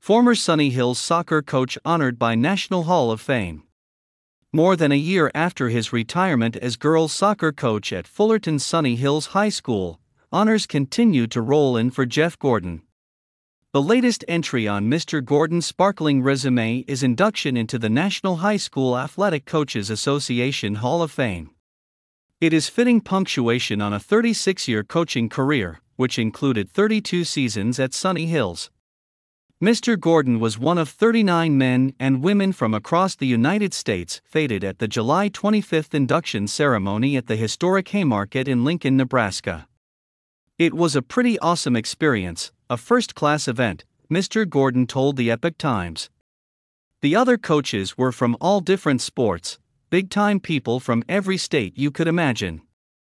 Former Sunny Hills soccer coach honored by National Hall of Fame. More than a year after his retirement as girls soccer coach at Fullerton's Sunny Hills High School, honors continue to roll in for Jeff Gordon. The latest entry on Mr. Gordon's sparkling resume is induction into the National High School Athletic Coaches Association Hall of Fame. It is fitting punctuation on a 36-year coaching career, which included 32 seasons at Sunny Hills. Mr. Gordon was one of 39 men and women from across the United States fated at the July 25 induction ceremony at the historic Haymarket in Lincoln, Nebraska. "It was a pretty awesome experience, a first-class event," Mr. Gordon told the Epoch Times. The other coaches were from all different sports, big-time people from every state you could imagine.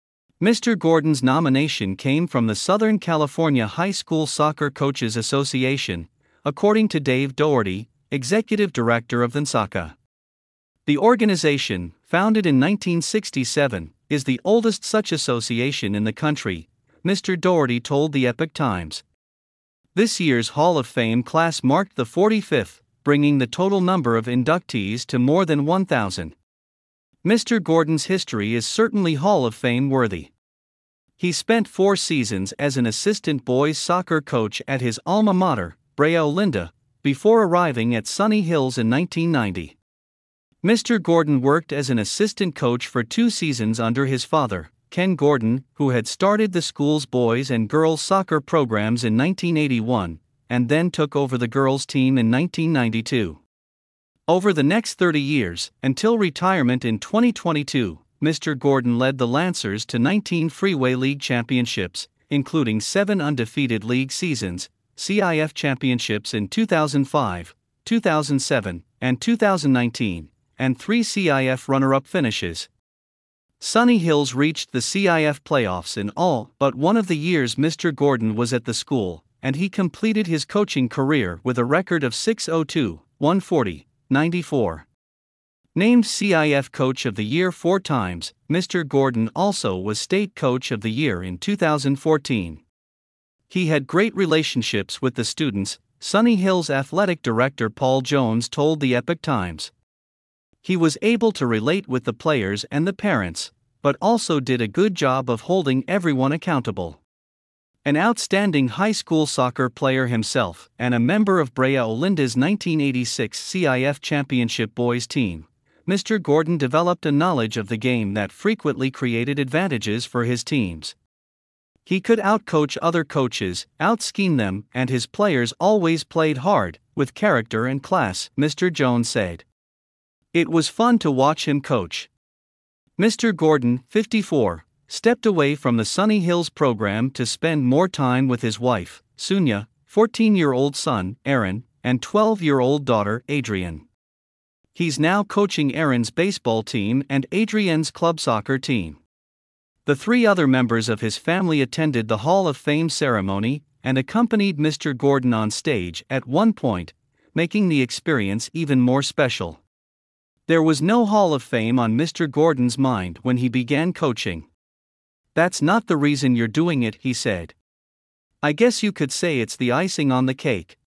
Mr. Gordon's nomination came from the Southern California High School Soccer Coaches Association, according to Dave Doherty, executive director of NSACA. The organization, founded in 1967, is the oldest such association in the country, Mr. Doherty told the Epoch Times. This year's Hall of Fame class marked the 45th, bringing the total number of inductees to more than 1,000. Mr. Gordon's history is certainly Hall of Fame worthy. He spent 4 seasons as an assistant boys soccer coach at his alma mater, Brea Olinda, before arriving at Sunny Hills in 1990. Mr. Gordon worked as an assistant coach for 2 seasons under his father, Ken Gordon, who had started the school's boys and girls soccer programs in 1981, and then took over the girls' team in 1992. Over the next 30 years, until retirement in 2022, Mr. Gordon led the Lancers to 19 Freeway League championships, including 7 undefeated league seasons, CIF championships in 2005, 2007, and 2019, and 3 CIF runner-up finishes. Sunny Hills reached the CIF playoffs in all but one of the years Mr. Gordon was at the school, and he completed his coaching career with a record of 602, 140, 94. Named CIF Coach of the Year 4 times, Mr. Gordon also was State Coach of the Year in 2014. He had great relationships with the students, Sunny Hills Athletic Director Paul Jones told the Epoch Times. He was able to relate with the players and the parents, but also did a good job of holding everyone accountable. An outstanding high school soccer player himself and a member of Brea Olinda's 1986 CIF Championship boys team, Mr. Gordon developed a knowledge of the game that frequently created advantages for his teams. He could outcoach other coaches, out-scheme them, and his players always played hard, with character and class, Mr. Jones said. It was fun to watch him coach. Mr. Gordon, 54, stepped away from the Sunny Hills program to spend more time with his wife, Sunya, 14-year-old son, Aaron, and 12-year-old daughter, Adrienne. He's now coaching Aaron's baseball team and Adrienne's club soccer team. The 3 other members of his family attended the Hall of Fame ceremony and accompanied Mr. Gordon on stage at one point, making the experience even more special. There was no Hall of Fame on Mr. Gordon's mind when he began coaching. "That's not the reason you're doing it," he said. "I guess you could say it's the icing on the cake."